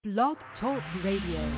Blog Talk Radio.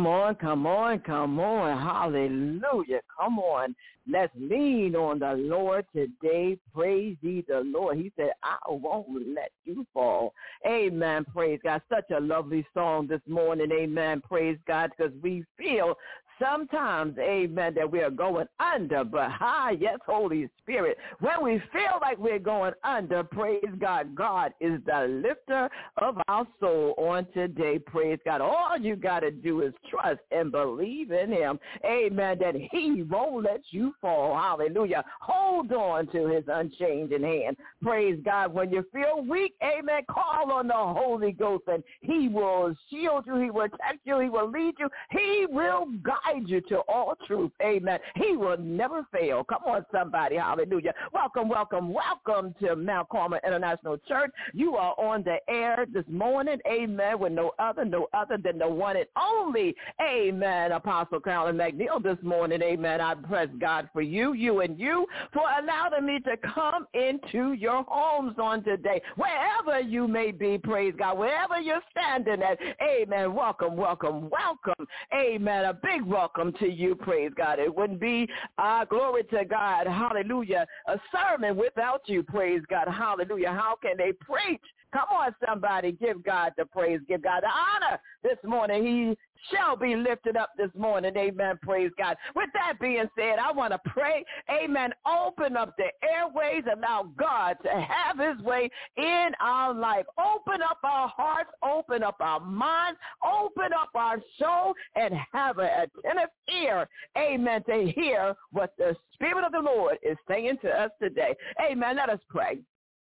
Come on, come on, come on. Hallelujah. Come on. Let's lean on the Lord today. Praise ye the Lord. He said, I won't let you fall. Amen. Praise God. Such a lovely song this morning. Amen. Praise God, because we feel sometimes, amen, that we are going under, but yes, Holy Spirit, when we feel like we're going under, praise God, God is the lifter of our soul on today, praise God. All you got to do is trust and believe in him, amen, that he won't let you fall, hallelujah. Hold on to his unchanging hand, praise God. When you feel weak, amen, call on the Holy Ghost, and he will shield you, he will protect you, he will lead you, he will guide you to all truth. Amen. He will never fail. Come on, somebody. Hallelujah. Welcome, welcome, welcome to Mount Carmel International Church. You are on the air this morning. Amen. With no other than the one and only. Amen. Apostle Carolyn McNeil this morning. Amen. I praise God for you and you for allowing me to come into your homes on today. Wherever you may be, praise God. Wherever you're standing at. Amen. Welcome, welcome, welcome. Amen. A big welcome to you, praise God. It wouldn't be, glory to God, hallelujah, a sermon without you, praise God, hallelujah. How can they preach? Come on, somebody, give God the praise, give God the honor this morning. He shall be lifted up this morning, amen, praise God. With that being said, I want to pray, amen, open up the airways, allow God to have his way in our life. Open up our hearts, open up our minds, open up our soul, and have an attentive ear, amen, to hear what the Spirit of the Lord is saying to us today. Amen, let us pray.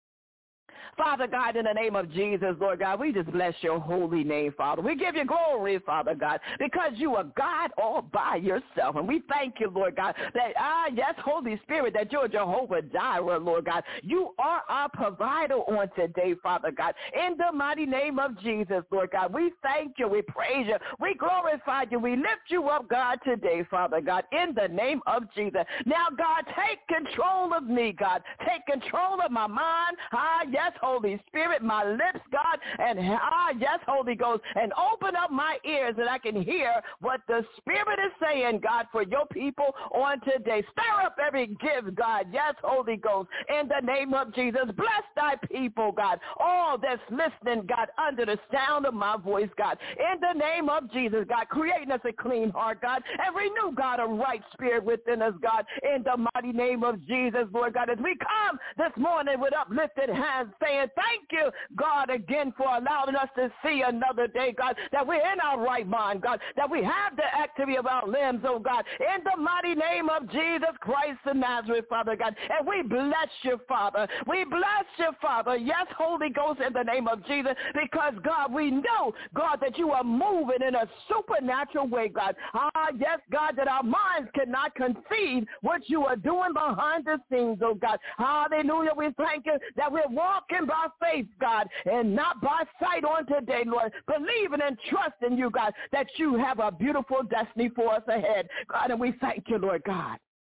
Father God, in the name of Jesus, Lord God, we just bless your holy name, Father. We give you glory, Father God, because you are God all by yourself. And we thank you, Lord God, that, yes, Holy Spirit, that you're Jehovah Jireh, Lord God. You are our provider on today, Father God. In the mighty name of Jesus, Lord God, we thank you, we praise you, we glorify you, we lift you up, God, today, Father God, in the name of Jesus. Now, God, take control of me, God. Take control of my mind. Yes, Holy Spirit, my lips, God, and yes, Holy Ghost, and open up my ears that I can hear what the Spirit is saying, God, for your people on today. Stir up every gift, God, yes, Holy Ghost, in the name of Jesus. Bless thy people, God, all that's listening, God, under the sound of my voice, God, in the name of Jesus, God, creating us a clean heart, God, and renew, God, a right spirit within us, God, in the mighty name of Jesus, Lord God, as we come this morning with uplifted hands, saying thank you, God, again for allowing us to see another day, God, that we're in our right mind, God, that we have the activity of our limbs, oh God, in the mighty name of Jesus Christ of Nazareth, Father God. And we bless you, Father. We bless you, Father. Yes, Holy Ghost, in the name of Jesus, because, God, we know, God, that you are moving in a supernatural way, God. Yes, God, that our minds cannot conceive what you are doing behind the scenes, oh God. Hallelujah. We thank you that we're walking by faith, God, and not by sight on today, Lord, believing and trusting you, God, that you have a beautiful destiny for us ahead, God, and we thank you, Lord God.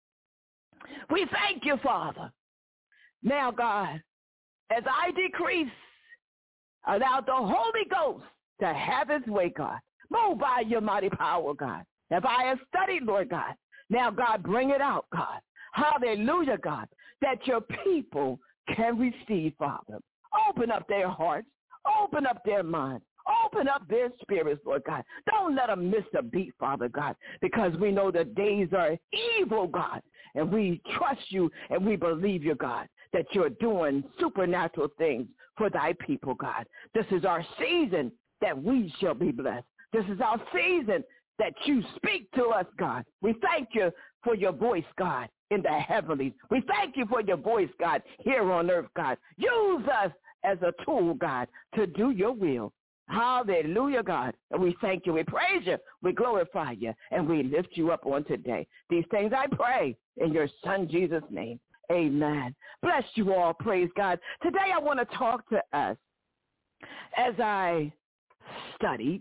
We thank you, Father. Now, God, as I decrease, allow the Holy Ghost to have his way, God. Move by your mighty power, God. If I have studied, Lord God, now, God, bring it out, God. Hallelujah, God, that your people can receive, Father. Open up their hearts. Open up their minds. Open up their spirits, Lord God. Don't let them miss a beat, Father God, because we know the days are evil, God, and we trust you and we believe you, God, that you're doing supernatural things for thy people, God. This is our season that we shall be blessed. This is our season that you speak to us, God. We thank you for your voice, God, in the heavenlies. We thank you for your voice, God, here on earth, God. Use us as a tool, God, to do your will. Hallelujah, God. And we thank you. We praise you. We glorify you. And we lift you up on today. These things I pray in your Son, Jesus' name. Amen. Bless you all. Praise God. Today I want to talk to us as I studied,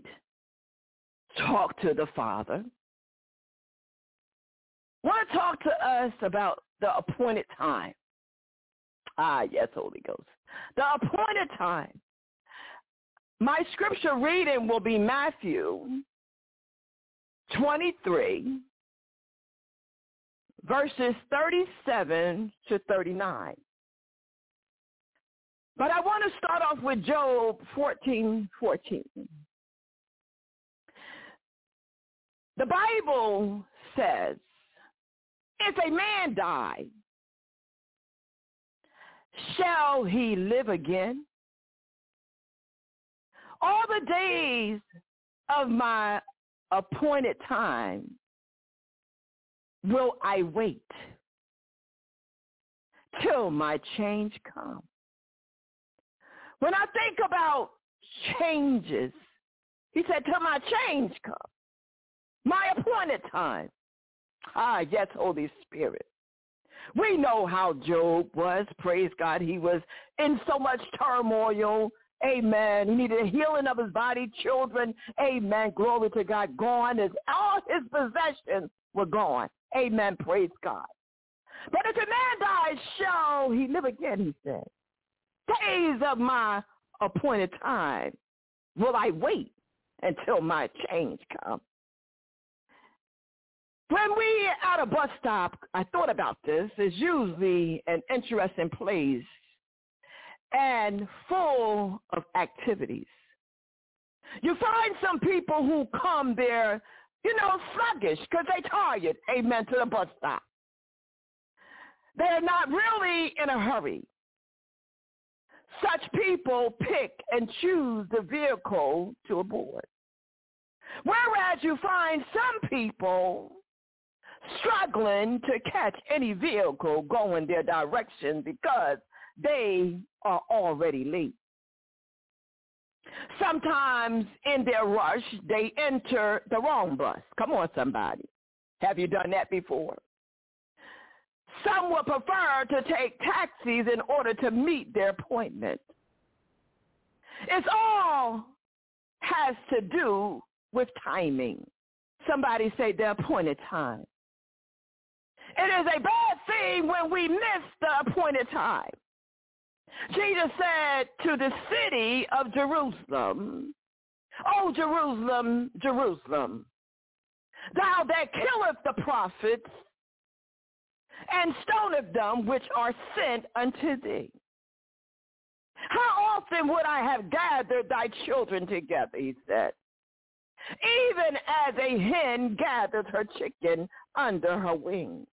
talk to the Father. I want to talk to us about the appointed time. Yes, Holy Ghost. The appointed time. My scripture reading will be Matthew 23, verses 37 to 39. But I want to start off with Job 14:14. The Bible says, if a man die, shall he live again? All the days of my appointed time will I wait till my change comes. When I think about changes, he said, till my change comes, my appointed time. Yes, Holy Spirit. We know how Job was. Praise God. He was in so much turmoil. Amen. He needed a healing of his body, children. Amen. Glory to God. Gone. All his possessions were gone. Amen. Praise God. But if a man dies, shall he live again, he said. Days of my appointed time will I wait until my change comes. When we at a bus stop, I thought about this, it's usually an interesting place and full of activities. You find some people who come there, sluggish because they're tired, amen, to the bus stop. They're not really in a hurry. Such people pick and choose the vehicle to board. Whereas you find some people struggling to catch any vehicle going their direction because they are already late. Sometimes in their rush, they enter the wrong bus. Come on, somebody. Have you done that before? Some would prefer to take taxis in order to meet their appointment. It's all has to do with timing. Somebody say the appointed time. It is a bad thing when we miss the appointed time. Jesus said to the city of Jerusalem, O Jerusalem, Jerusalem, thou that killest the prophets and stoneth them which are sent unto thee. How often would I have gathered thy children together, he said, even as a hen gathers her chicken under her wings,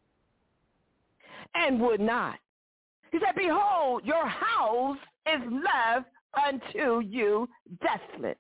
and would not. He said, behold, your house is left unto you desolate.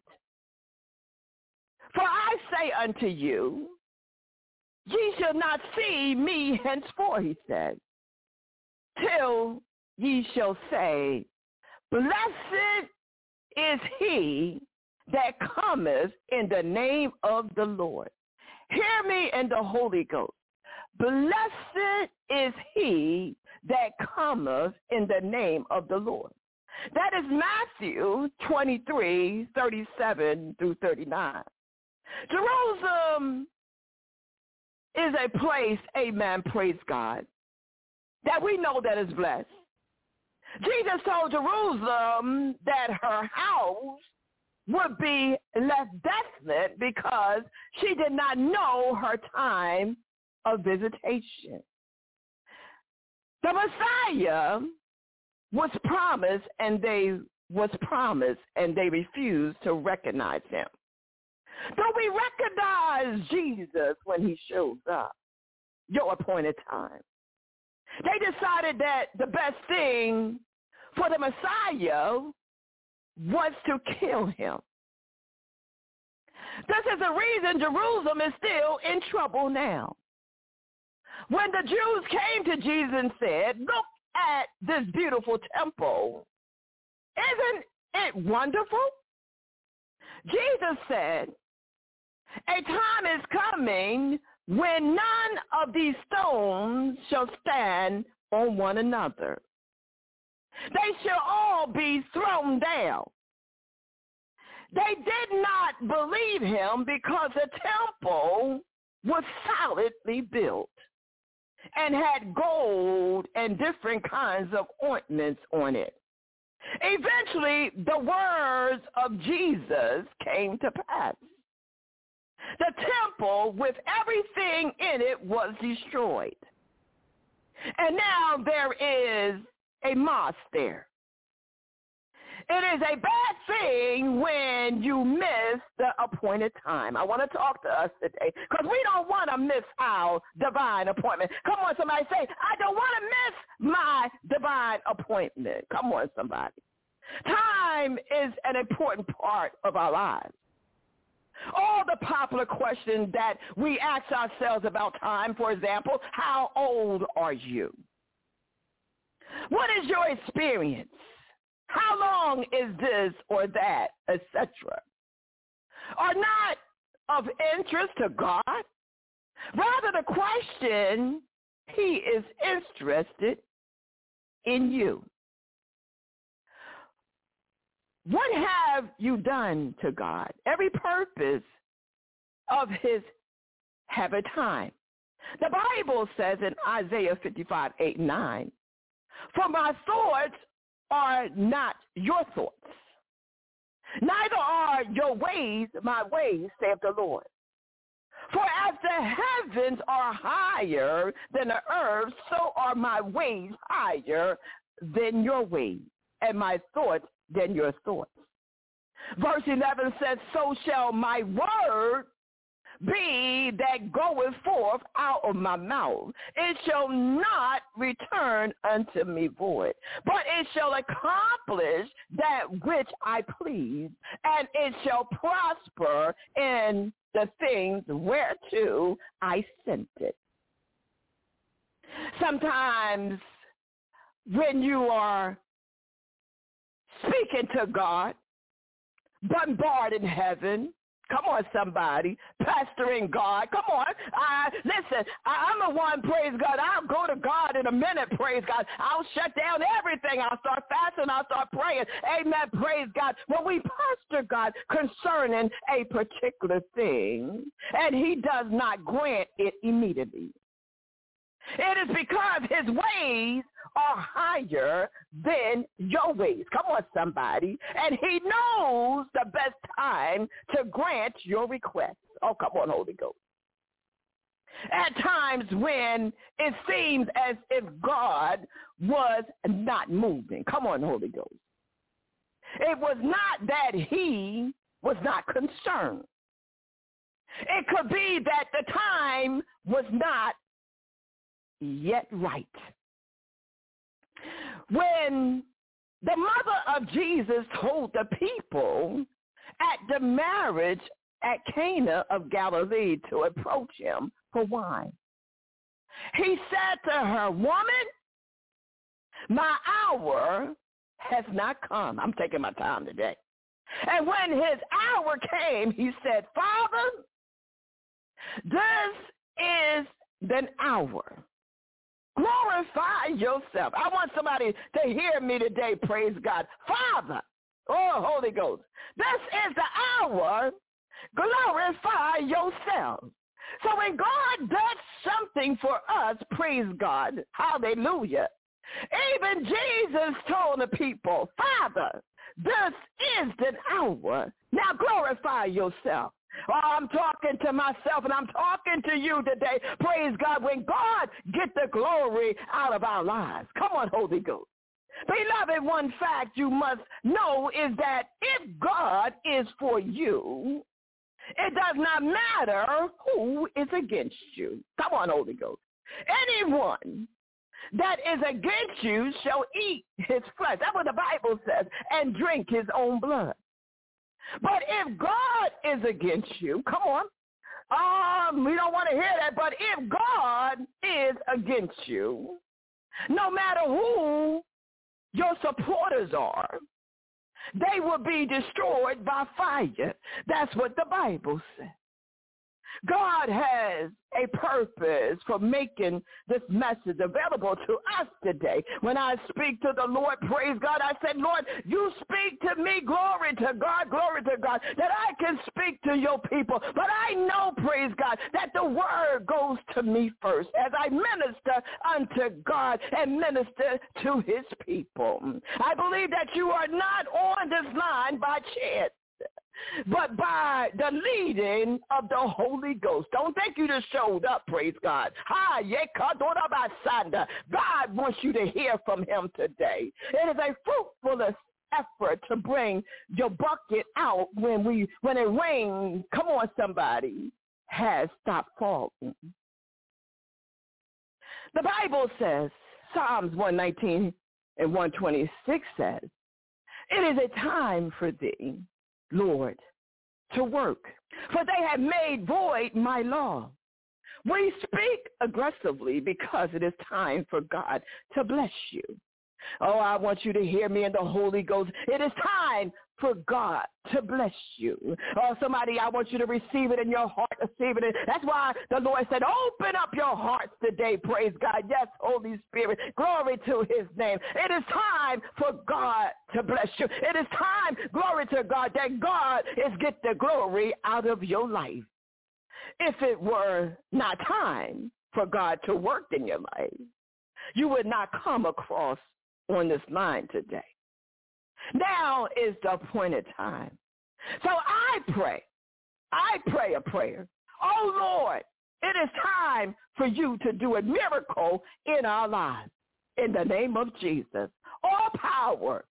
For I say unto you, ye shall not see me henceforth, he said, till ye shall say, blessed is he that cometh in the name of the Lord. Hear me in the Holy Ghost. Blessed is he that cometh in the name of the Lord. That is Matthew 23, 37 through 39. Jerusalem is a place, amen, praise God, that we know that is blessed. Jesus told Jerusalem that her house would be left desolate because she did not know her time of visitation. The Messiah was promised and they refused to recognize him. Do we recognize Jesus when he shows up? Your appointed time. They decided that the best thing for the Messiah was to kill him. This is the reason Jerusalem is still in trouble now. When the Jews came to Jesus and said, look at this beautiful temple, isn't it wonderful? Jesus said, a time is coming when none of these stones shall stand on one another. They shall all be thrown down. They did not believe him because the temple was solidly built and had gold and different kinds of ornaments on it. Eventually, the words of Jesus came to pass. The temple with everything in it was destroyed. And now there is a mosque there. It is a bad thing when you miss the appointed time. I want to talk to us today because we don't want to miss our divine appointment. Come on, somebody say, I don't want to miss my divine appointment. Come on, somebody. Time is an important part of our lives. All the popular questions that we ask ourselves about time, for example, how old are you? What is your experience? How long is this or that, etc.? Are not of interest to God. Rather, the question, he is interested in you. What have you done to God? Every purpose of his have a time. The Bible says in Isaiah 55:8-9, for my thoughts are not your thoughts, neither are your ways my ways, saith the Lord. For as the heavens are higher than the earth, so are my ways higher than your ways, and my thoughts than your thoughts. Verse 11 says, so shall my word be that goeth forth out of my mouth. It shall not return unto me void, but it shall accomplish that which I please, and it shall prosper in the things whereto I sent it. Sometimes when you are speaking to God, bombarding heaven, come on, somebody, pastoring God. Come on. Listen, I'm the one, praise God. I'll go to God in a minute, praise God. I'll shut down everything. I'll start fasting. I'll start praying. Amen, praise God. When we pastor God concerning a particular thing, and he does not grant it immediately. It is because his ways are higher than your ways. Come on, somebody. And he knows the best time to grant your request. Oh, come on, Holy Ghost. At times when it seems as if God was not moving. Come on, Holy Ghost. It was not that he was not concerned. It could be that the time was not yet right. When the mother of Jesus told the people at the marriage at Cana of Galilee to approach him for wine, he said to her, woman, my hour has not come. I'm taking my time today. And when his hour came, he said, Father, this is the hour. Glorify yourself. I want somebody to hear me today, praise God. Father, oh, Holy Ghost, this is the hour. Glorify yourself. So when God does something for us, praise God, hallelujah, even Jesus told the people, Father, this is the hour. Now glorify yourself. Oh, I'm talking to myself and I'm talking to you today. Praise God. When God gets the glory out of our lives. Come on, Holy Ghost. Beloved, one fact you must know is that if God is for you, it does not matter who is against you. Come on, Holy Ghost. Anyone that is against you shall eat his flesh. That's what the Bible says, and drink his own blood. But if God is against you, come on, we don't want to hear that, but if God is against you, no matter who your supporters are, they will be destroyed by fire. That's what the Bible says. God has a purpose for making this message available to us today. When I speak to the Lord, praise God, I said, Lord, you speak to me, glory to God, that I can speak to your people. But I know, praise God, that the word goes to me first as I minister unto God and minister to his people. I believe that you are not on this line by chance. but by the leading of the Holy Ghost. Don't think you just showed up, praise God. God wants you to hear from him today. It is a fruitful effort to bring your bucket out when it rains. Come on, somebody, has stopped falling. The Bible says, Psalms 119 and 126 says, it is a time for thee, Lord, to work, for they have made void my law. We speak aggressively because it is time for God to bless you. Oh, I want you to hear me in the Holy Ghost. It is time for God to bless you. Oh, somebody, I want you to receive it in your heart, receive it. That's why the Lord said, open up your hearts today, praise God. Yes, Holy Spirit, glory to his name. It is time for God to bless you. It is time, glory to God, that God is get the glory out of your life. If it were not time for God to work in your life, you would not come across on this line today. Now is the appointed time. So I pray a prayer. Oh, Lord, it is time for you to do a miracle in our lives. In the name of Jesus, all powers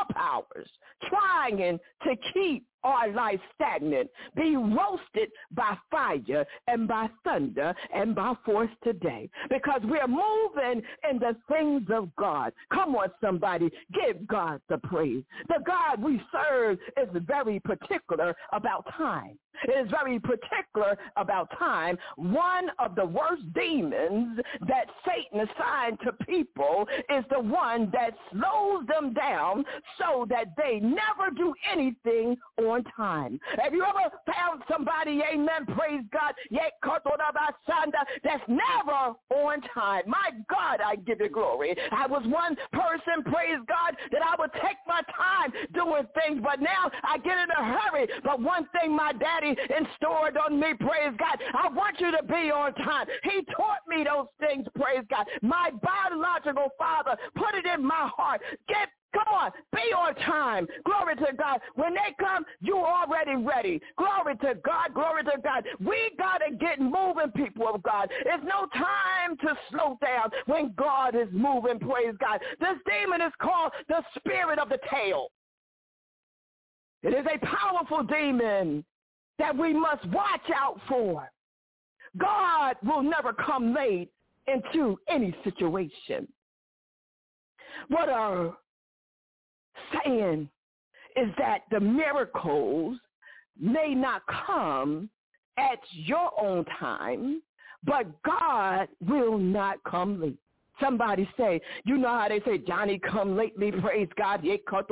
trying to keep our life stagnant be roasted by fire and by thunder and by force today, because we're moving in the things of God. Come on, somebody, give God the praise. The God we serve is very particular about time. It is very particular about time. One of the worst demons that Satan assigned to people is the one that slows them down so that they never do anything on time. Have you ever found somebody, amen, praise God, that's never on time? My God, I give you glory. I was one person, praise God, that I would take my time doing things, but now I get in a hurry. But one thing my daddy installed on me, praise God, I want you to be on time. He taught me those things, praise God. My biological father put it in my heart. Come on, be on time. Glory to God. When they come, you already ready. Glory to God, glory to God. We got to get moving, people of God. It's no time to slow down when God is moving, praise God. This demon is called the spirit of the tail. It is a powerful demon that we must watch out for. God will never come late into any situation. What are saying is that the miracles may not come at your own time, but God will not come late. Somebody say, you know how they say, Johnny come lately, praise God,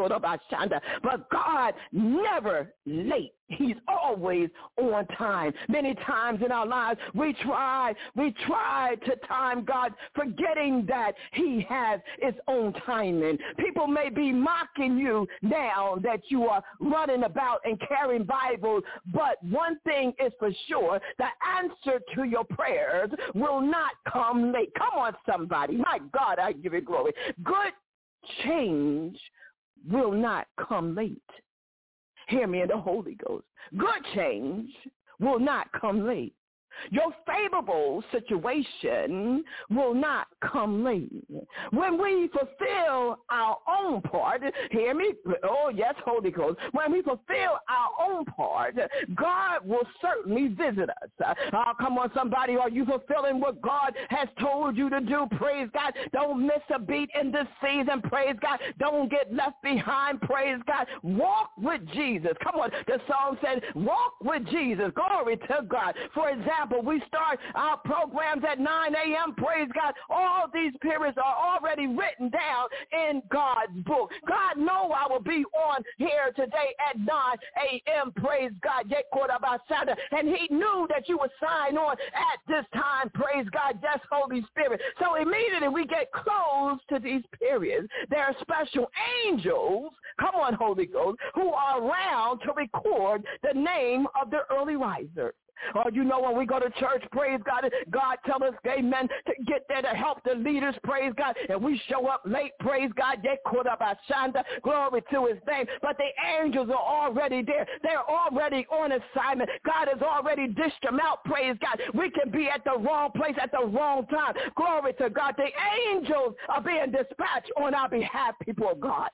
but God never late. He's always on time. Many times in our lives, we try to time God, forgetting that he has his own timing. People may be mocking you now that you are running about and carrying Bibles, but one thing is for sure, the answer to your prayers will not come late. Come on, somebody. My God, I give you glory. Good change will not come late. Hear me in the Holy Ghost. Good change will not come late. Your favorable situation will not come late. When we fulfill our own part, hear me? Oh, yes, Holy Ghost. When we fulfill our own part, God will certainly visit us. Come on, somebody. Are you fulfilling what God has told you to do? Praise God. Don't miss a beat in this season. Praise God. Don't get left behind. Praise God. Walk with Jesus. Come on. The song said, walk with Jesus. Glory to God. For example, we start our programs at 9 a.m. Praise God. All these periods are already written down in God's book. God knows I will be on here today at 9 a.m. Praise God. And he knew that you would sign on at this time. Praise God. Yes, Holy Spirit. So immediately we get close to these periods. There are special angels, come on, Holy Ghost, who are around to record the name of the early risers. Or you know when we go to church, praise God, God tell us, amen, to get there to help the leaders, praise God, and we show up late, praise God, glory to his name. But the angels are already there. They're already on assignment. God has already dished them out, praise God. We can be at the wrong place at the wrong time. Glory to God. The angels are being dispatched on our behalf, people of God.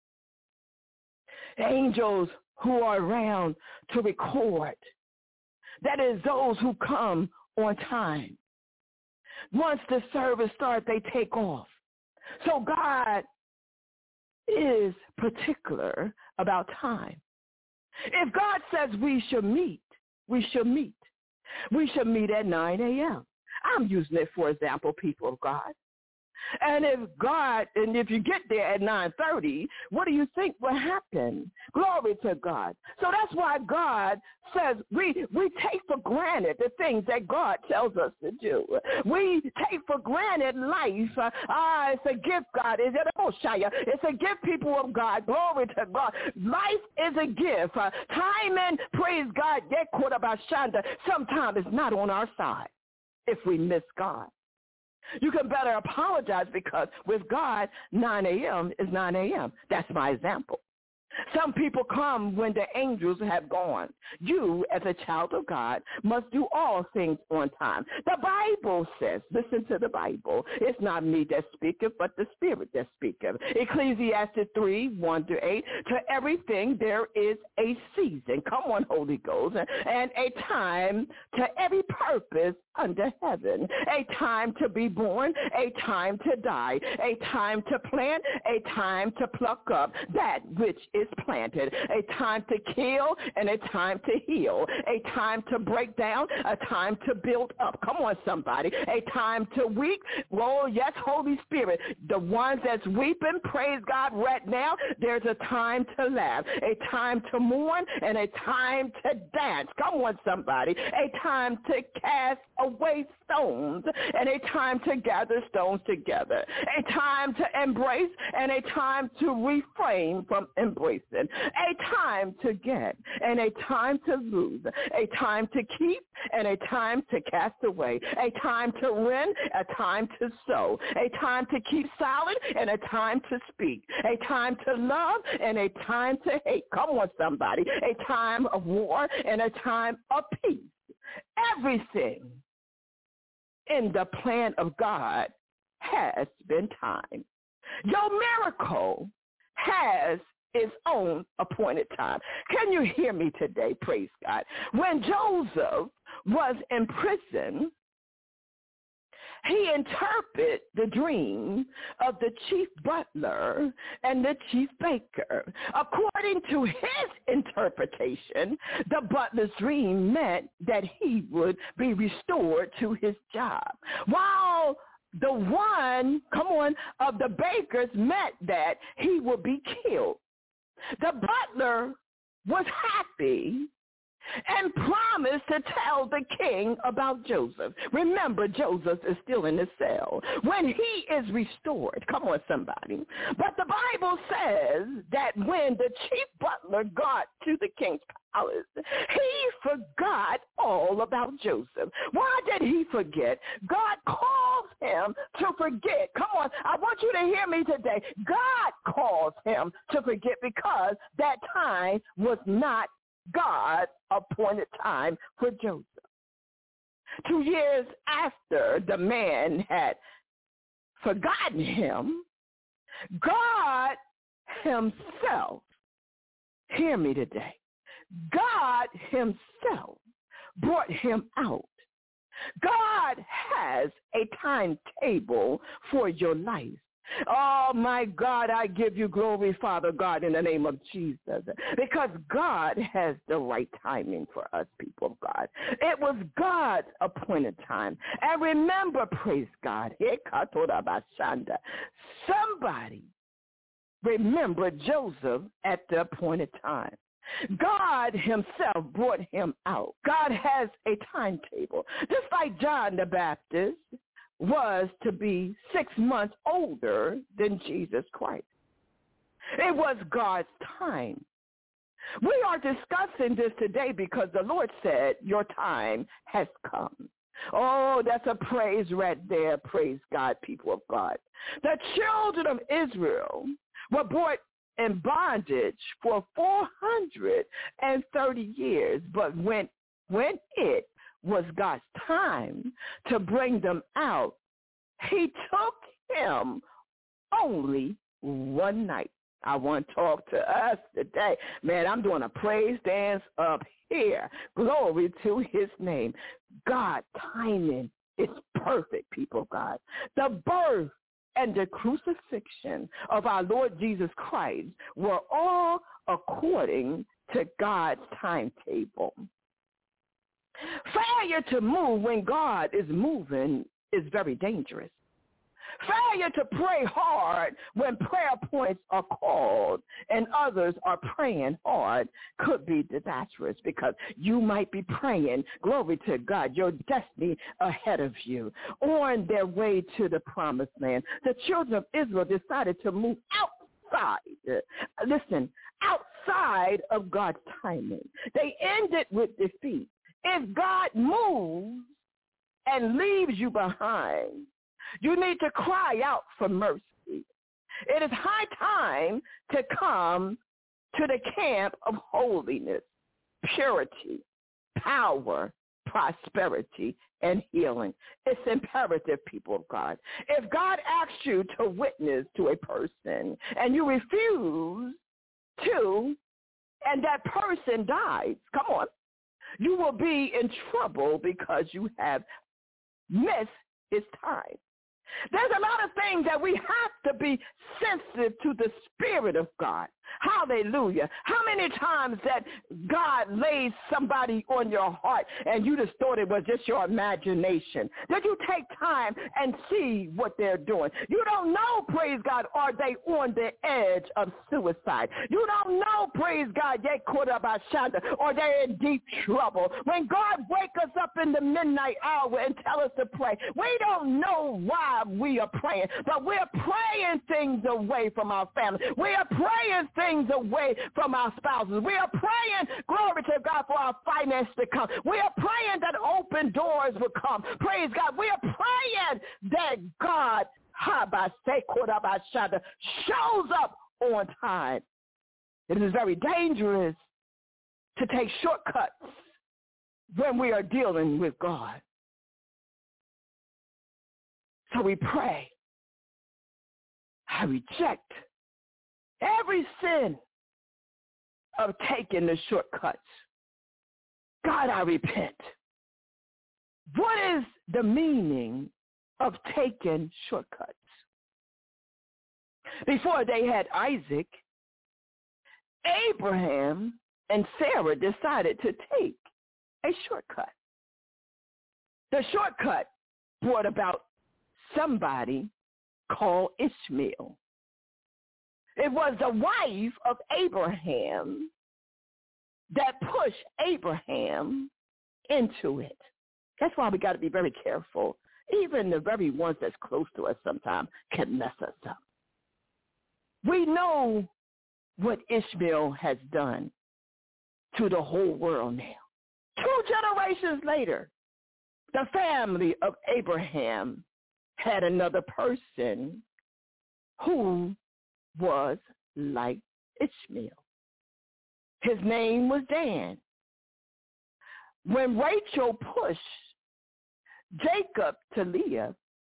Angels who are around to record. That is those who come on time. Once the service starts, they take off. So God is particular about time. If God says we should meet, we should meet. We should meet at 9 a.m. I'm using it for example, people of God. And if you get there at 9:30, what do you think will happen? Glory to God. So that's why God says we take for granted the things that God tells us to do. We take for granted life. It's a gift, God. It's a gift, people of God. Glory to God. Life is a gift. Timing, praise God, sometimes it's not on our side if we miss God. You can better apologize because with God, 9 a.m. is 9 a.m. That's my example. Some people come when the angels have gone. You, as a child of God, must do all things on time. The Bible says, listen to the Bible, it's not me that speaketh, but the Spirit that speaketh. Ecclesiastes 3:1-8, to everything there is a season. Come on, Holy Ghost. And a time to every purpose under heaven. A time to be born, a time to die, a time to plant, a time to pluck up that which is planted, a time to kill and a time to heal, a time to break down, a time to build up. Come on, somebody. A time to weep. Oh, yes, Holy Spirit. The ones that's weeping, praise God, right now, there's a time to laugh, a time to mourn, and a time to dance. Come on, somebody. A time to cast away stones and a time to gather stones together, a time to embrace and a time to refrain from embracing, a time to get and a time to lose, a time to keep and a time to cast away, a time to rend, a time to sow, a time to keep silent and a time to speak, a time to love and a time to hate. Come on, somebody. A time of war and a time of peace. Everything in the plan of God has been timed. Your miracle has its own appointed time. Can you hear me today? Praise God. When Joseph was in prison, he interpreted the dream of the chief butler and the chief baker. According to his interpretation, the butler's dream meant that he would be restored to his job, while the one, of the bakers meant that he would be killed. The butler was happy and promised to tell the king about Joseph. Remember, Joseph is still in the cell when he is restored. Come on, somebody. But the Bible says that when the chief butler got to the king's palace, he forgot all about Joseph. Why did he forget? God calls him to forget. Come on, I want you to hear me today. God calls him to forget because that time was not God's appointed time for Joseph. 2 years after the man had forgotten him, God himself, hear me today, God himself brought him out. God has a timetable for your life. Oh, my God, I give you glory, Father God, in the name of Jesus, because God has the right timing for us, people of God. It was God's appointed time. And remember, praise God, somebody remember Joseph at the appointed time. God himself brought him out. God has a timetable. Just like John the Baptist was to be 6 months older than Jesus Christ. It was God's time. We are discussing this today because the Lord said your time has come. Oh, that's a praise right there. Praise God, people of God. The children of Israel were brought in bondage for 430 years, but when it was God's time to bring them out, he took him only one night. I want to talk to us today. Man, I'm doing a praise dance up here. Glory to his name. God, timing is perfect, people of God. The birth and the crucifixion of our Lord Jesus Christ were all according to God's timetable. Failure to move when God is moving is very dangerous. Failure to pray hard when prayer points are called and others are praying hard could be disastrous because you might be praying, glory to God, your destiny ahead of you, on their way to the promised land. The children of Israel decided to move outside of God's timing. They ended with defeat. If God moves and leaves you behind, you need to cry out for mercy. It is high time to come to the camp of holiness, purity, power, prosperity, and healing. It's imperative, people of God. If God asks you to witness to a person and you refuse to, and that person dies, come on, you will be in trouble because you have missed his time. There's a lot of things that we have to be sensitive to the Spirit of God. Hallelujah. How many times that God lays somebody on your heart and you just thought it was just your imagination? Did you take time and see what they're doing? You don't know, praise God, are they on the edge of suicide? You don't know, praise God, or they're in deep trouble. When God wakes us up in the midnight hour and tell us to pray, we don't know why we are praying, but we're praying things away from our family. We are praying things away from our spouses. We are praying, glory to God, for our finance to come. We are praying that open doors will come. Praise God. We are praying that God shows up on time. It is very dangerous to take shortcuts when we are dealing with God. So we pray. I reject every sin of taking the shortcuts. God, I repent. What is the meaning of taking shortcuts? Before they had Isaac, Abraham and Sarah decided to take a shortcut. The shortcut brought about somebody called Ishmael. It was the wife of Abraham that pushed Abraham into it. That's why we got to be very careful. Even the very ones that's close to us sometimes can mess us up. We know what Ishmael has done to the whole world now. 2 generations later, the family of Abraham had another person who was like Ishmael. His name was Dan. When Rachel pushed Jacob to Leah,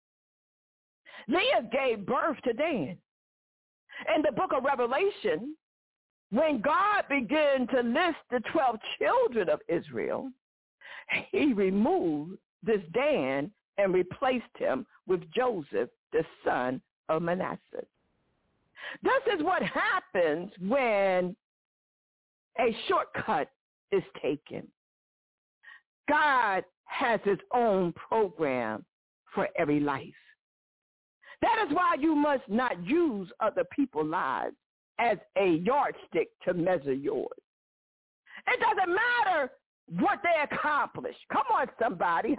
Leah gave birth to Dan. In the book of Revelation, when God began to list the 12 children of Israel, he removed this Dan and replaced him with Joseph, the son of Manasseh. This is what happens when a shortcut is taken. God has his own program for every life. That is why you must not use other people's lives as a yardstick to measure yours. It doesn't matter what they accomplish. Come on, somebody.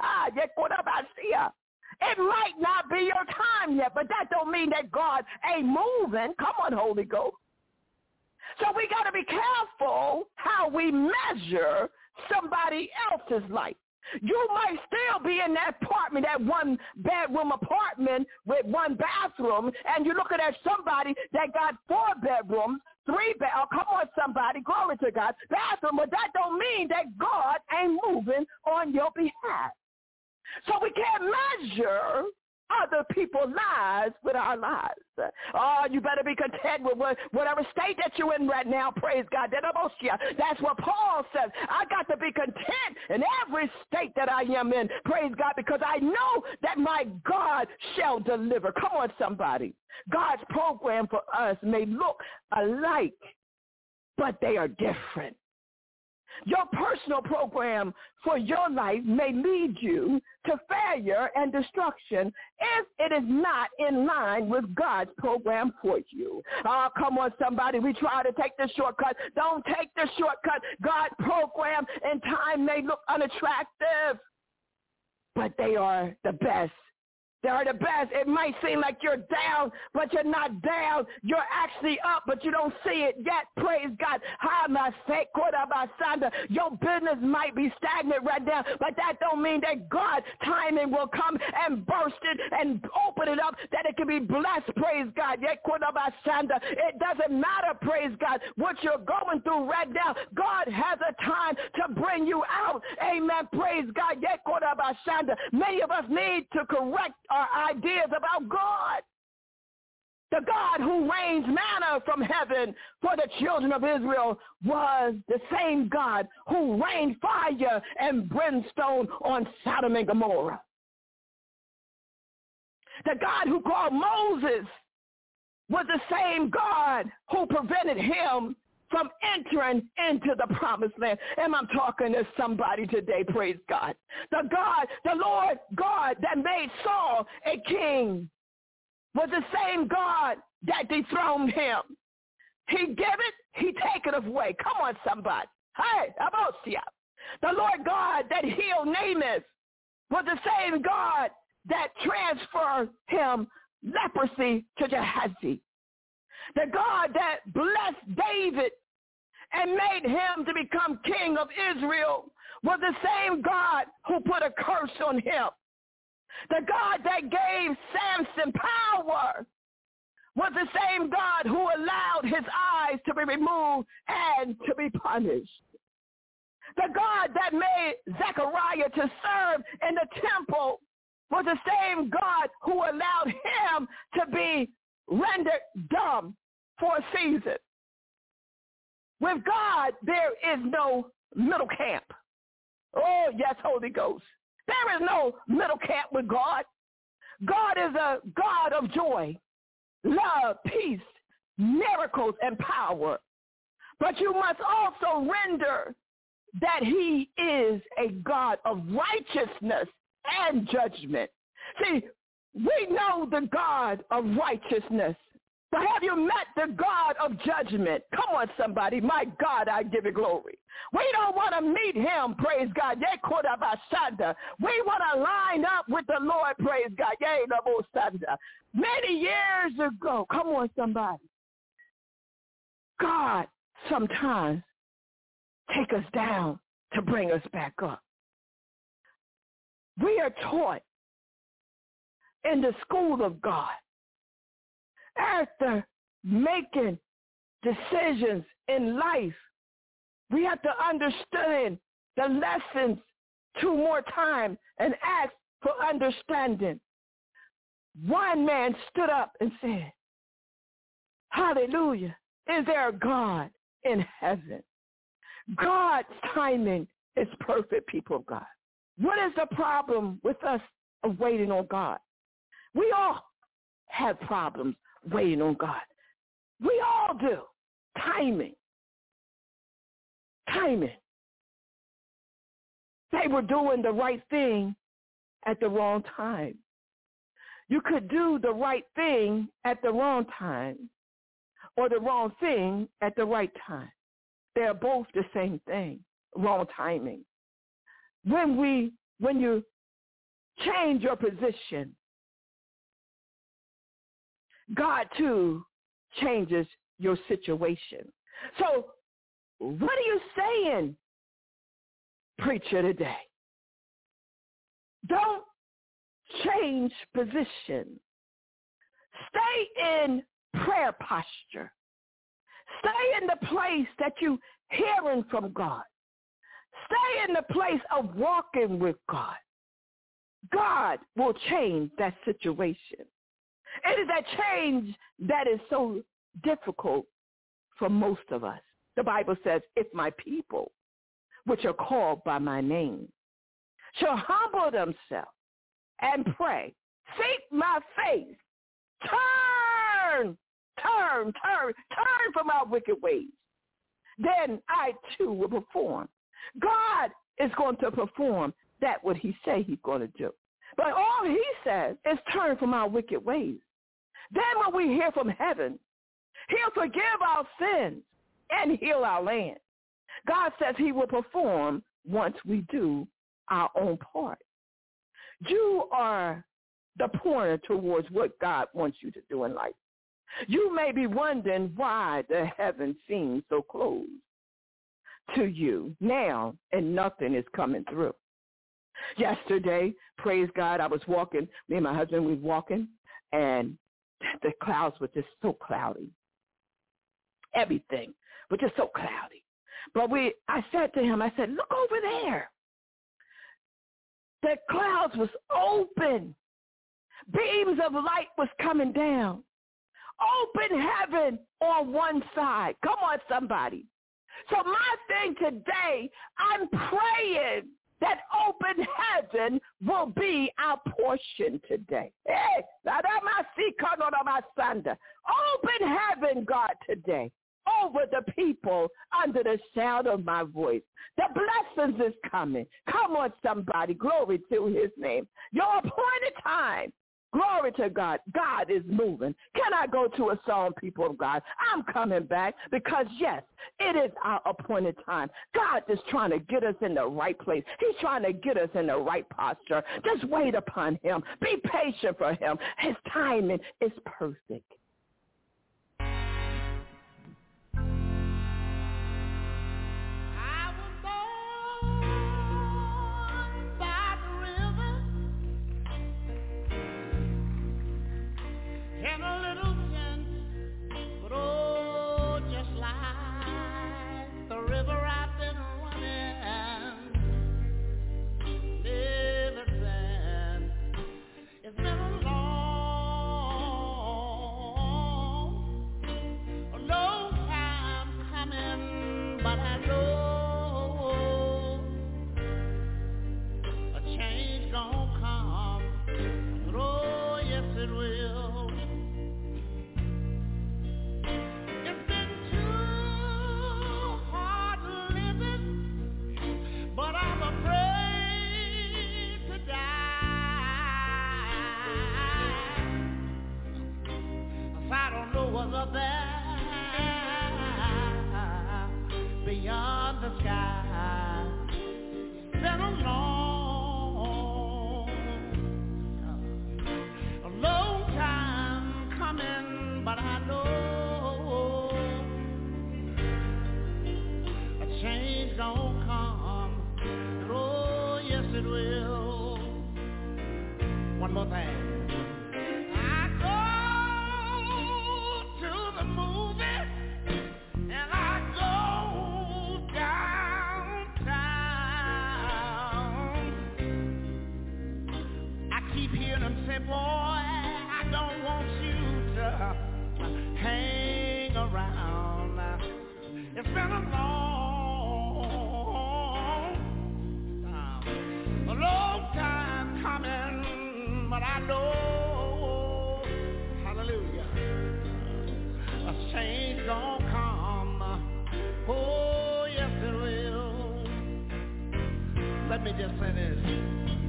It might not be your time yet, but that don't mean that God ain't moving. Come on, Holy Ghost. So we got to be careful how we measure somebody else's life. You might still be in that apartment, that one-bedroom apartment with one bathroom, and you're looking at somebody that got 4 bedrooms, 3 bedrooms. Oh, come on, somebody. Glory to God. Bathroom, but that don't mean that God ain't moving on your behalf. So we can't measure other people's lives with our lives. Oh, you better be content with whatever state that you're in right now. Praise God. That's what Paul says. I got to be content in every state that I am in. Praise God, because I know that my God shall deliver. Come on, somebody. God's program for us may look alike, but they are different. Your personal program for your life may lead you to failure and destruction if it is not in line with God's program for you. Oh, come on, somebody. We try to take the shortcut. Don't take the shortcut. God's program in time may look unattractive, but they are the best. They are the best. It might seem like you're down, but you're not down. You're actually up, but you don't see it yet. Praise God. Your business might be stagnant right now, but that don't mean that God's timing will come and burst it and open it up, that it can be blessed. Praise God. It doesn't matter, praise God, what you're going through right now. God has a time to bring you out. Amen. Praise God. Many of us need to correct our ideas about God. The God who rains manna from heaven for the children of Israel was the same God who rained fire and brimstone on Sodom and Gomorrah. The God who called Moses was the same God who prevented him from entering into the promised land. And I'm talking to somebody today, praise God. The God, the Lord God that made Saul a king was the same God that dethroned him. He give it, he take it away. Come on, somebody. Hey, Abosia. The Lord God that healed Naaman was the same God that transferred him leprosy to Gehazi. The God that blessed David and made him to become king of Israel was the same God who put a curse on him. The God that gave Samson power was the same God who allowed his eyes to be removed and to be punished. The God that made Zechariah to serve in the temple was the same God who allowed him to be rendered dumb for a season. With God, there is no middle camp. Oh, yes, Holy Ghost. There is no middle camp with God. God is a God of joy, love, peace, miracles, and power. But you must also render that he is a God of righteousness and judgment. See, we know the God of righteousness. But have you met the God of judgment? Come on, somebody. My God, I give you glory. We don't want to meet him, praise God. We want to line up with the Lord, praise God. Many years ago, come on, somebody. God sometimes take us down to bring us back up. We are taught in the school of God, after making decisions in life, we have to understand the lessons 2 more times and ask for understanding. One man stood up and said, hallelujah, is there a God in heaven? God's timing is perfect, people of God. What is the problem with us of waiting on God? We all have problems waiting on God. We all do. Timing. They were doing the right thing at the wrong time. You could do the right thing at the wrong time or the wrong thing at the right time. They're both the same thing, wrong timing. When you change your position, God, too, changes your situation. So what are you saying, preacher, today? Don't change position. Stay in prayer posture. Stay in the place that you hearing from God. Stay in the place of walking with God. God will change that situation. It is that change that is so difficult for most of us. The Bible says, if my people, which are called by my name, shall humble themselves and pray, seek my face, turn from our wicked ways, then I too will perform. God is going to perform that what he say he's going to do. But all he says is turn from our wicked ways. Then when we hear from heaven, he'll forgive our sins and heal our land. God says he will perform once we do our own part. You are the pointer towards what God wants you to do in life. You may be wondering why the heavens seem so closed to you now and nothing is coming through. Yesterday, praise God, I was walking, me and my husband, we were walking, and the clouds were just so cloudy. Everything was just so cloudy. But I said to him, I said, look over there. The clouds was open. Beams of light was coming down. Open heaven on one side. Come on, somebody. So my thing today, I'm praying that open heaven will be our portion today. Hey, open heaven, God, today over the people under the sound of my voice. The blessings is coming. Come on, somebody. Glory to his name. Your appointed time. Glory to God. God is moving. Can I go to a song, people of God? I'm coming back because, yes, it is our appointed time. God is trying to get us in the right place. He's trying to get us in the right posture. Just wait upon him. Be patient for him. His timing is perfect. In a little tent, but oh, just like the river I've been running, ever since. It's been a long time coming, but I know a change gonna come, but oh, yes it will. Beyond the sky, been a long time coming, but I know a change gonna come, and oh yes it will. One more thing. Boy, I don't want you to hang around. It's been a long time coming, but I know, hallelujah, a change gonna come. Oh, yes it will. Let me just say this.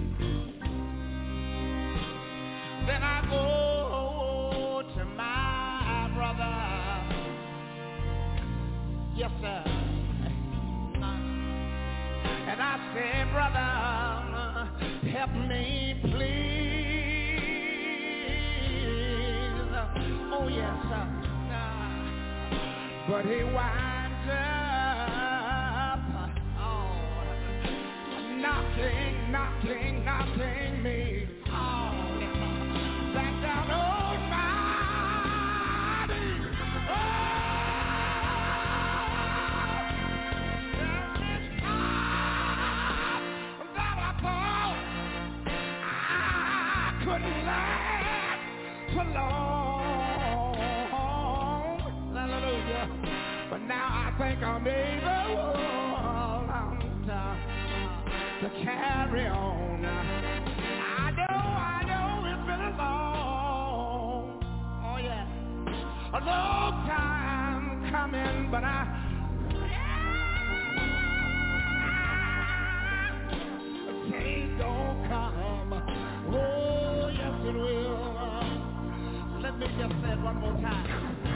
Then I go to my brother, yes sir, and I say, brother, help me please. Oh yes sir, but he whined knocking me back down on my knees. Oh, this time that I thought I couldn't last for long. Hallelujah. But now I think I'm able to carry on. I know it's been a long time coming, but change don't come. Oh, yes it will. Let me just say it one more time.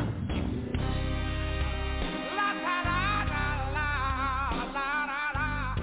La la la la la la la la.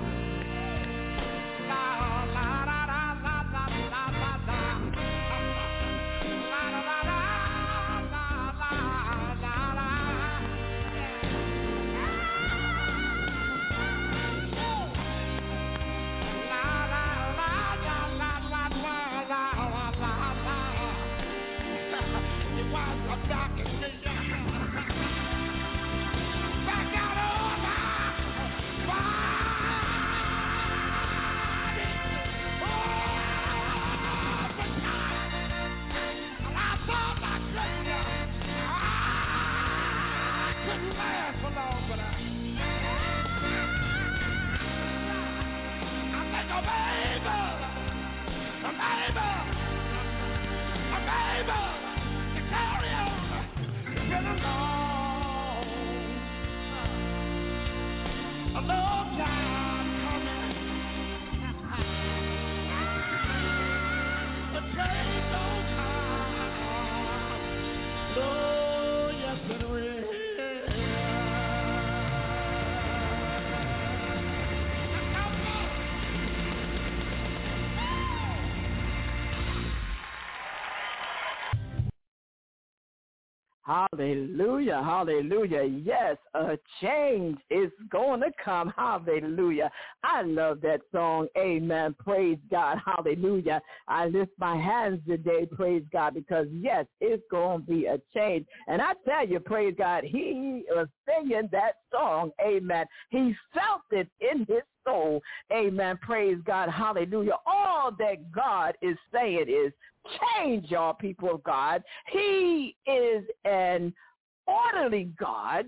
Hallelujah, hallelujah. Yes, a change is going to come. Hallelujah. I love that song. Amen. Praise God. Hallelujah. I lift my hands today, praise God, because, yes, it's going to be a change. And I tell you, praise God, he was singing that song. Amen. He felt it in his soul. Amen. Praise God. Hallelujah. All that God is saying is, change, y'all, people of God. He is an orderly God.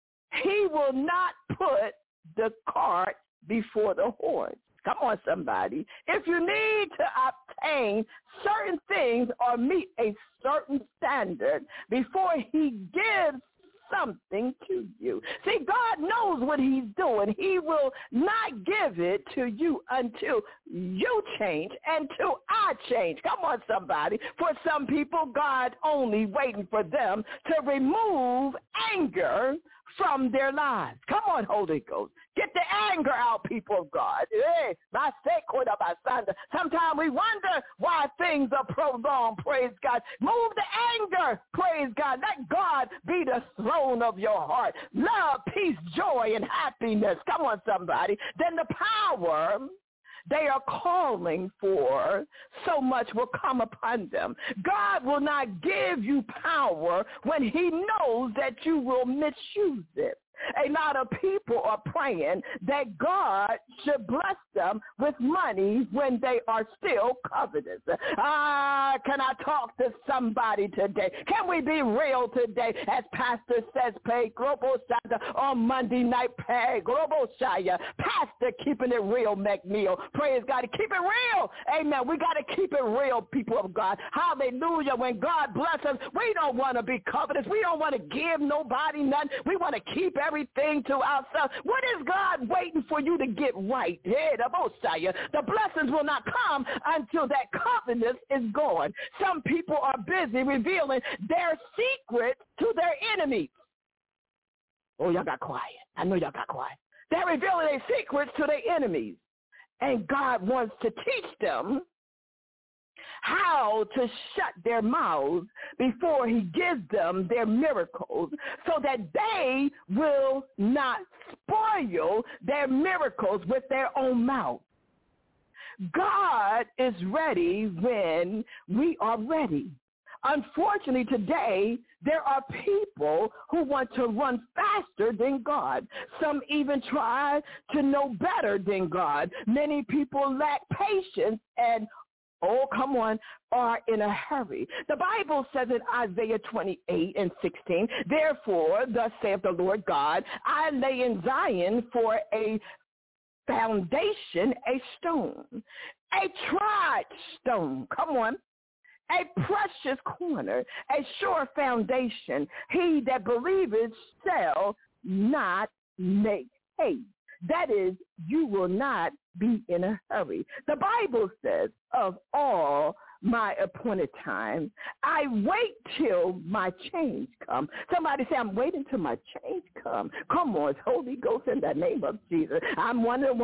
He will not put the cart before the horse. Come on, somebody. If you need to obtain certain things or meet a certain standard before he gives something to you. See, God knows what he's doing. He will not give it to you until you change, until I change. Come on, somebody. For some people, God only waiting for them to remove anger from their lives. Come on, Holy Ghost. Get the anger out, people of God. Sometimes we wonder why things are prolonged, praise God. Move the anger, praise God. Let God be the throne of your heart. Love, peace, joy, and happiness. Come on, somebody. Then the power they are calling for, so much will come upon them. God will not give you power when he knows that you will misuse it. A lot of people are praying that God should bless them with money when they are still covetous. Can I talk to somebody today? Can we be real today? As Pastor says, pay Global Shaya on Monday night, pay Global Shaya. Pastor keeping it real, McNeil. Praise God. Keep it real. Amen. We got to keep it real, people of God. Hallelujah. When God bless us, we don't want to be covetous. We don't want to give nobody nothing. We want to keep everything to ourselves. What is God waiting for you to get right? The blessings will not come until that covenant is gone. Some people are busy revealing their secrets to their enemies. Oh, y'all got quiet. I know y'all got quiet. They're revealing their secrets to their enemies. And God wants to teach them how to shut their mouths before he gives them their miracles so that they will not spoil their miracles with their own mouth. God is ready when we are ready. Unfortunately, today, there are people who want to run faster than God. Some even try to know better than God. Many people lack patience and are in a hurry. The Bible says in Isaiah 28:16, therefore, thus saith the Lord God, I lay in Zion for a foundation, a stone, a tried stone. A precious corner, a sure foundation. He that believeth shall not make haste. That is, you will not be in a hurry. The Bible says, of all my appointed time, I wait till my change come. Somebody say, I'm waiting till my change come. Come on, Holy Ghost, in the name of Jesus. I'm waiting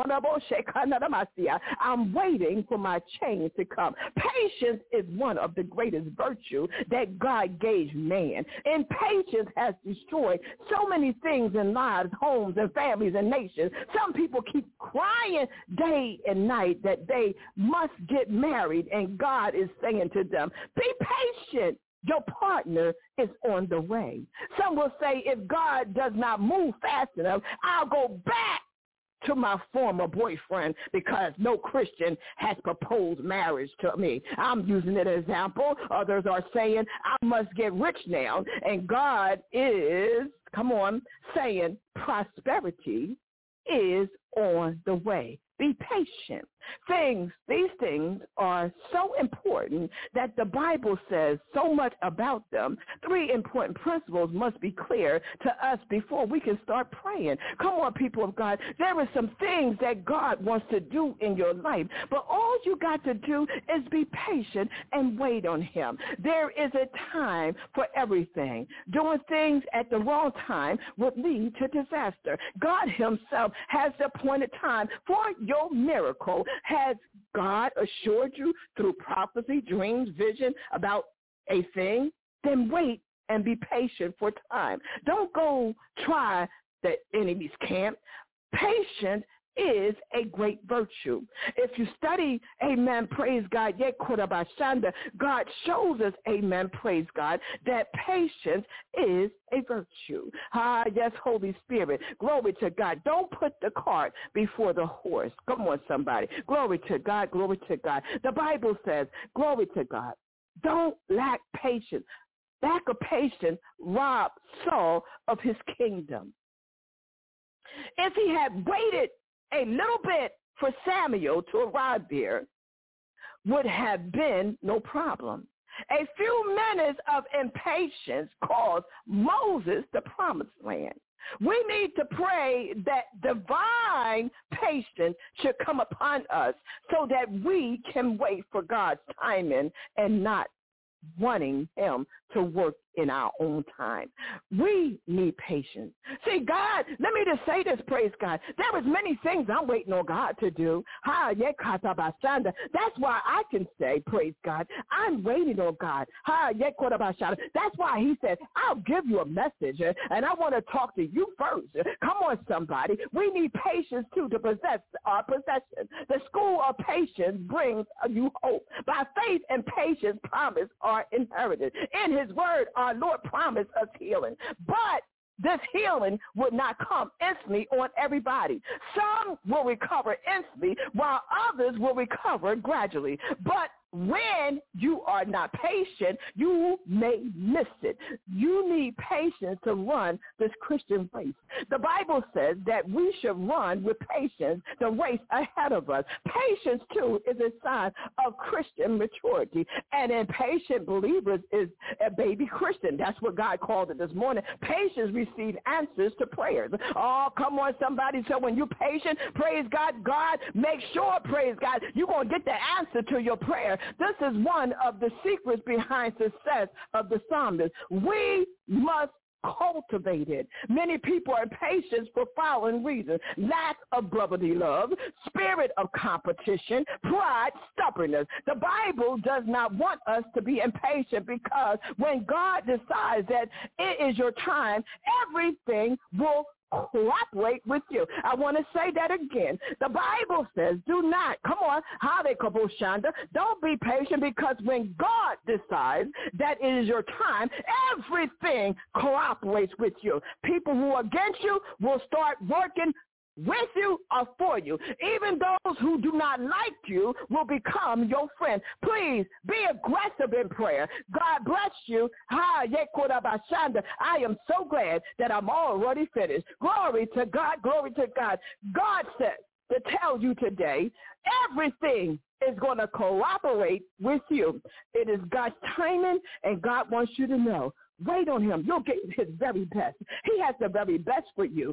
for my change to come. Patience is one of the greatest virtues that God gave man. And patience has destroyed so many things in lives, homes, and families, and nations. Some people keep crying day and night that they must get married, and God is saying to them, be patient. Your partner is on the way. Some will say, if God does not move fast enough, I'll go back to my former boyfriend because no Christian has proposed marriage to me. I'm using it as an example. Others are saying, I must get rich now. And God is, saying prosperity is on the way. Be patient. These things are so important that the Bible says so much about them. 3 important principles must be clear to us before we can start praying. Come on, people of God. There are some things that God wants to do in your life, but all you got to do is be patient and wait on him. There is a time for everything. Doing things at the wrong time would lead to disaster. God himself has the appointed time for your miracle. Has God assured you through prophecy, dreams, vision about a thing? Then wait and be patient for time. Don't go try the enemy's camp. Patience is a great virtue. If you study, amen, praise God, God shows us, amen, praise God, that patience is a virtue. Yes, Holy Spirit. Glory to God. Don't put the cart before the horse. Come on, somebody. Glory to God. Glory to God. The Bible says, glory to God. Don't lack patience. Lack of patience robbed Saul of his kingdom. If he had waited a little bit for Samuel to arrive there, would have been no problem. A few minutes of impatience caused Moses the promised land. We need to pray that divine patience should come upon us so that we can wait for God's timing and not wanting him to work in our own time. We need patience. See, God, let me just say this, praise God. There is many things I'm waiting on God to do. That's why I can say, praise God, I'm waiting on God. That's why he said, I'll give you a message, and I want to talk to you first. Come on, somebody. We need patience, too, to possess our possession. The school of patience brings you hope. By faith and patience, promise are inherited. In his word, our Lord promised us healing. But this healing would not come instantly on everybody. Some will recover instantly, while others will recover gradually. But when you are not patient, you may miss it. You need patience to run this Christian race. The Bible says that we should run with patience the race ahead of us. Patience, too, is a sign of Christian maturity. And impatient believers is a baby Christian. That's what God called it this morning. Patience receives answers to prayers. Oh, come on, somebody. So when you're patient, praise God, God, make sure, praise God, you're going to get the answer to your prayer. This is one of the secrets behind success of the psalmist. We must cultivate it. Many people are impatient for following reasons: lack of brotherly love, spirit of competition, pride, stubbornness. The Bible does not want us to be impatient, because when God decides that it is your time, everything will cooperate with you. I want to say that again. The Bible says, do not, come on, don't be patient, because when God decides that it is your time, everything cooperates with you. People who are against you will start working with you or for you. Even those who do not like you will become your friend. Please be aggressive in prayer. God bless you. I am so glad that I'm already finished. Glory to God. Glory to God. God says to tell you today, everything is going to cooperate with you. It is God's timing, and God wants you to know. Wait on him. You'll get his very best. He has the very best for you.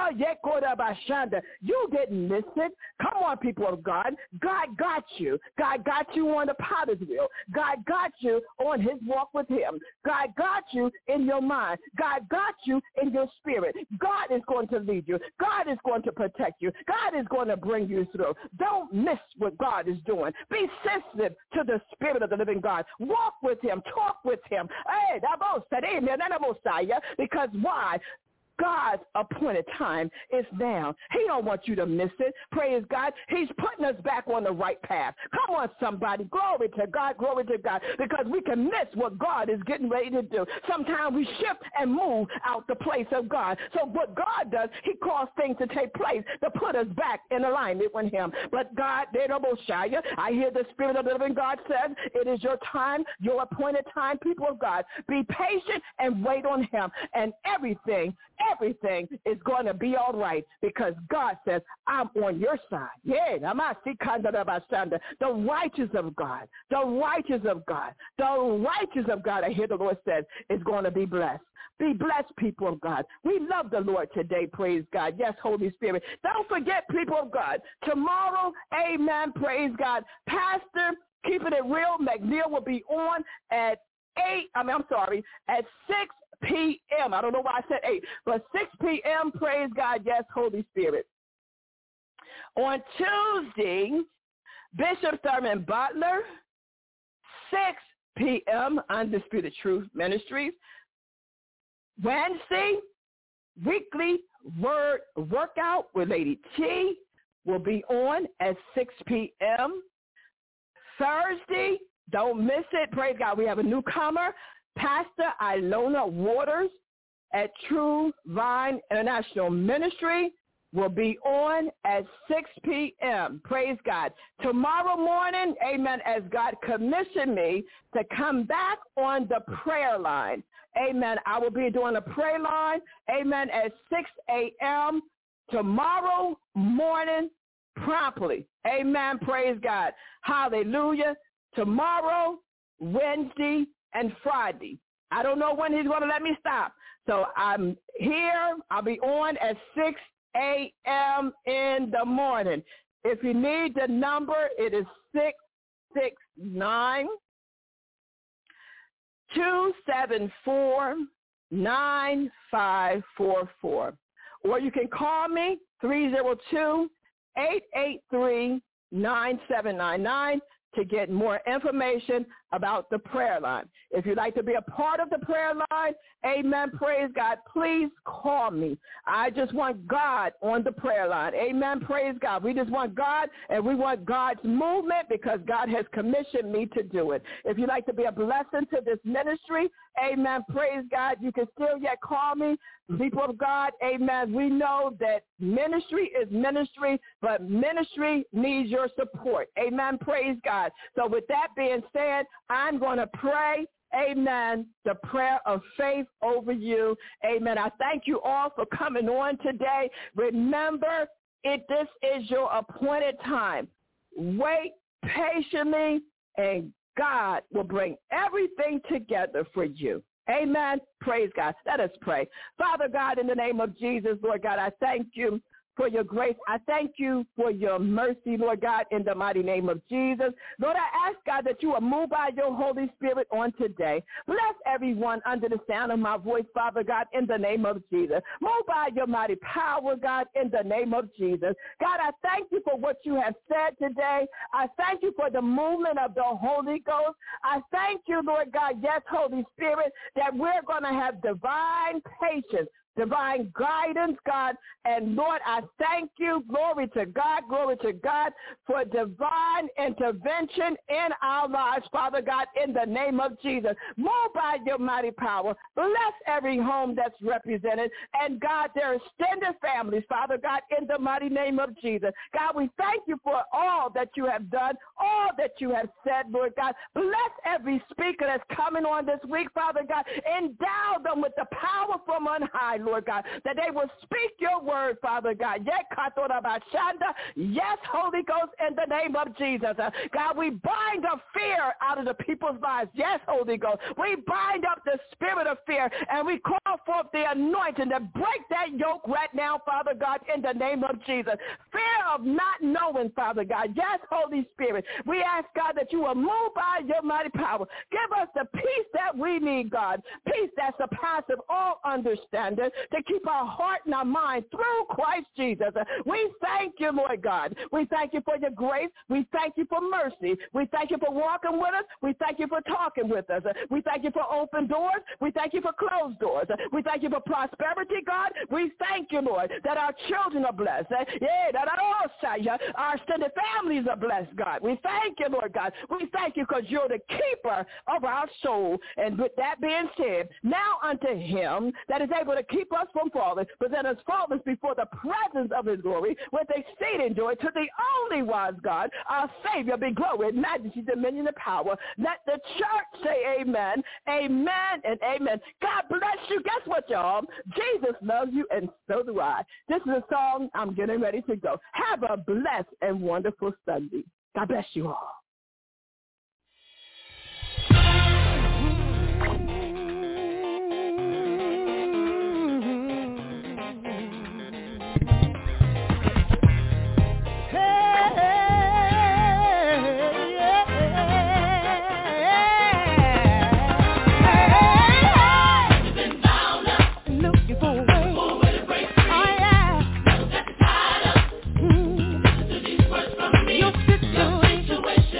You didn't miss it. Come on, people of God. God got you. God got you on the potter's wheel. God got you on his walk with him. God got you in your mind. God got you in your spirit. God is going to lead you. God is going to protect you. God is going to bring you through. Don't miss what God is doing. Be sensitive to the Spirit of the living God. Walk with him. Talk with him. Hey, because why? God's appointed time is now. He don't want you to miss it. Praise God. He's putting us back on the right path. Come on, somebody. Glory to God. Glory to God. Because we can miss what God is getting ready to do. Sometimes we shift and move out the place of God. So what God does, he calls things to take place to put us back in alignment with him. But God, I hear the Spirit of the living God says, it is your time, your appointed time, people of God. Be patient and wait on him. And everything is going to be all right, because God says, I'm on your side. Yeah, the righteous of God, I hear the Lord says, is going to be blessed. Be blessed, people of God. We love the Lord today, praise God. Yes, Holy Spirit. Don't forget, people of God, tomorrow, amen, praise God, Pastor Keeping It Real McNeil will be on at 6 p.m. I don't know why I said 8, but 6 p.m., praise God, yes, Holy Spirit. On Tuesday, Bishop Thurman Butler, 6 p.m., Undisputed Truth Ministries. Wednesday, weekly word workout with Lady T will be on at 6 p.m. Thursday, don't miss it, praise God, we have a newcomer, Pastor Ilona Waters at True Vine International Ministry will be on at 6 p.m. Praise God. Tomorrow morning, amen, as God commissioned me to come back on the prayer line, amen, I will be doing a prayer line, amen, at 6 a.m. tomorrow morning promptly. Amen. Praise God. Hallelujah. Tomorrow, Wednesday, and Friday. I don't know when he's going to let me stop. So I'm here. I'll be on at 6 a.m. in the morning. If you need the number, it is 669-274-9544. Or you can call me, 302-883-9799, to get more information about the prayer line. If you'd like to be a part of the prayer line, amen, praise God, please call me. I just want God on the prayer line. Amen, praise God. We just want God, and we want God's movement, because God has commissioned me to do it. If you'd like to be a blessing to this ministry, amen, praise God, you can still yet call me. People of God, amen, we know that ministry is ministry, but ministry needs your support. Amen, praise God. So with that being said, I'm going to pray, amen, the prayer of faith over you. Amen. I thank you all for coming on today. Remember, this is your appointed time. Wait patiently, and God will bring everything together for you. Amen. Praise God. Let us pray. Father God, in the name of Jesus, Lord God, I thank you for your grace. I thank you for your mercy, Lord God, in the mighty name of Jesus. Lord, I ask, God, that you will move by your Holy Spirit on today. Bless everyone under the sound of my voice, Father God, in the name of Jesus. Move by your mighty power, God, in the name of Jesus. God, I thank you for what you have said today. I thank you for the movement of the Holy Ghost. I thank you, Lord God, yes, Holy Spirit, that we're going to have divine patience, divine guidance, God. And Lord, I thank you, glory to God, for divine intervention in our lives, Father God, in the name of Jesus. Move by your mighty power. Bless every home that's represented. And God, their extended families, Father God, in the mighty name of Jesus. God, we thank you for all that you have done, all that you have said, Lord God. Bless every speaker that's coming on this week, Father God. Endow them with the power from on high, Lord God, that they will speak your word, Father God. Yes, Holy Ghost, in the name of Jesus. God, we bind up fear out of the people's lives. Yes, Holy Ghost. We bind up the spirit of fear, and we call forth the anointing to break that yoke right now, Father God, in the name of Jesus. Fear of not knowing, Father God. Yes, Holy Spirit. We ask, God, that you will move by your mighty power. Give us the peace that we need, God. Peace that surpasses all understanding to keep our heart and our mind through Christ Jesus. We thank you, Lord God. We thank you for your grace. We thank you for mercy. We thank you for walking with us. We thank you for talking with us. We thank you for open doors. We thank you for closed doors. We thank you for prosperity, God. We thank you, Lord, that our children are blessed. Our extended families are blessed, God. We thank you, Lord God. We thank you because you're the keeper of our soul. And with that being said, now unto him that is able to keep us from falling, present us faultless before the presence of his glory with exceeding joy, to the only wise God, our Savior, be glory, majesty, dominion, and power. Let the church say amen, amen, and amen. God bless you. Guess what, y'all? Jesus loves you, and so do I. This is a song. I'm getting ready to go. Have a blessed and wonderful Sunday. God bless you all. Situation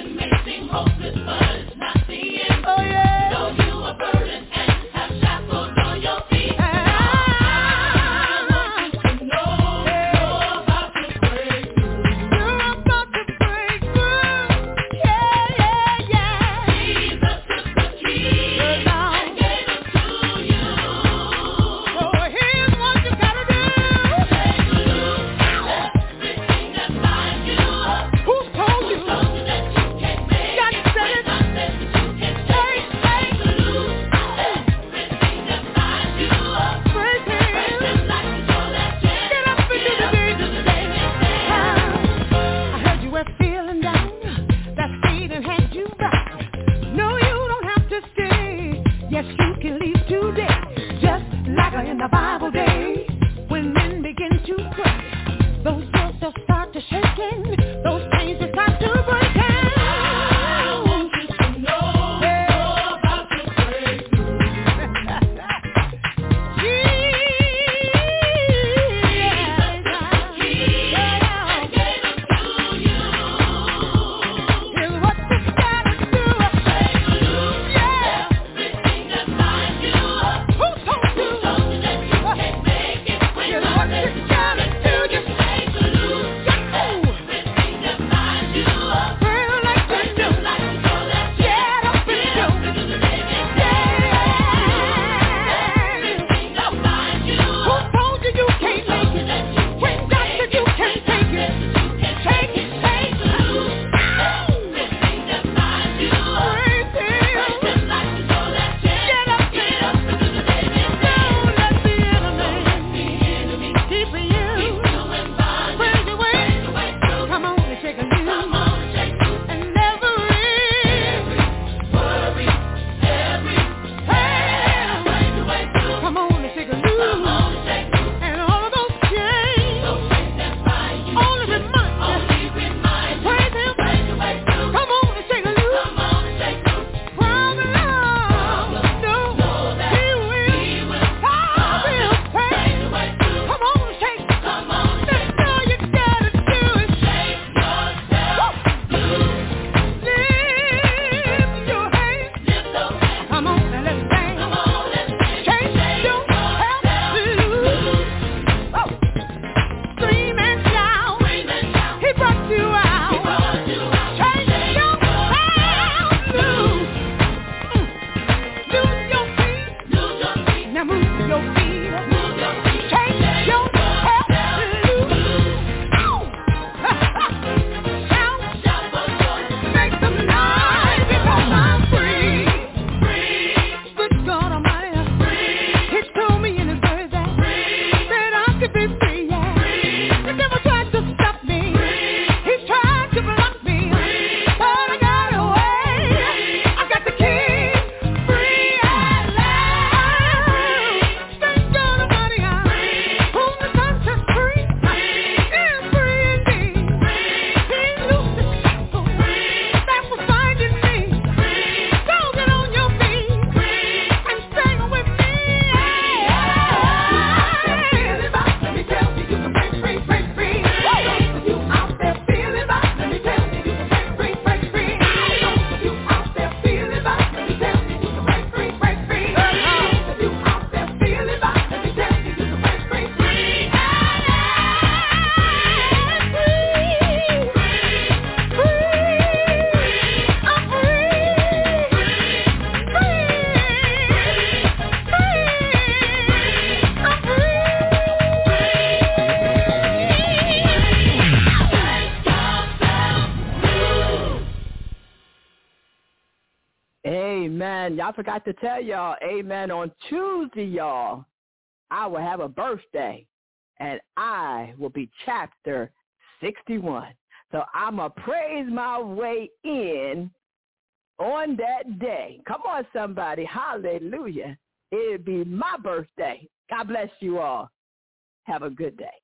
Amen. Y'all forgot to tell y'all, amen, on Tuesday, y'all, I will have a birthday, and I will be chapter 61. So I'm going to praise my way in on that day. Come on, somebody. Hallelujah. It'll be my birthday. God bless you all. Have a good day.